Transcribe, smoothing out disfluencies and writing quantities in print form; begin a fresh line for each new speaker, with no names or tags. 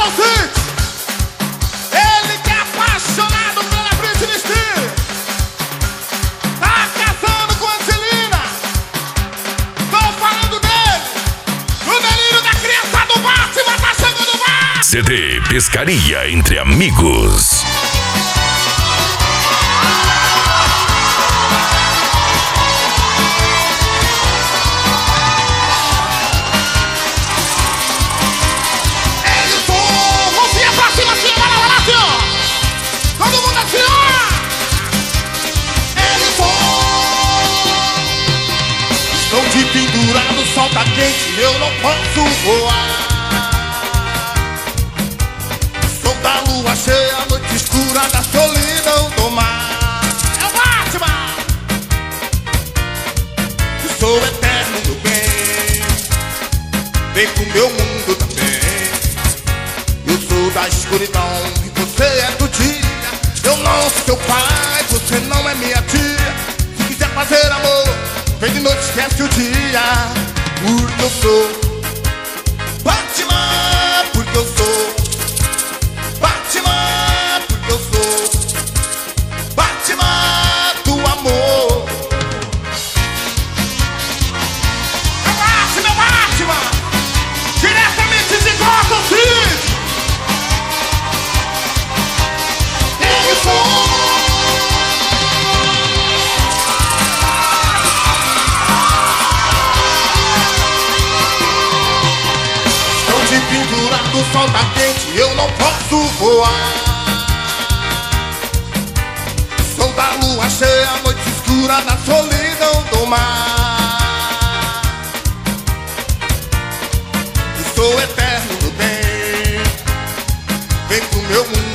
Gotham City. Ele que é apaixonado pela Britney Spears. Tá casando com a Angelina. Tô falando dele. O delírio da criança do Batman tá chegando mais.
CD Pescaria Entre Amigos.
Pendurado, sol tá quente, eu não posso voar. Sou da lua cheia, noite escura, da solidão do mar. É o Batman! Eu sou eterno, meu bem. Vem pro meu mundo também. Eu sou da escuridão e você é do dia. Eu não sou seu pai, você não é minha tia. Se quiser fazer amor, vem de noite, esquece o dia. Porque eu sou Batman, porque eu sou Batman, porque eu sou Batman do amor. É Batman, Batman, diretamente de Gotham City. Eu sou. Pendurado, o sol tá quente, eu não posso voar. Sou da lua cheia, noite escura, da solidão do mar. Eu sou eterno do bem. Vem pro meu mundo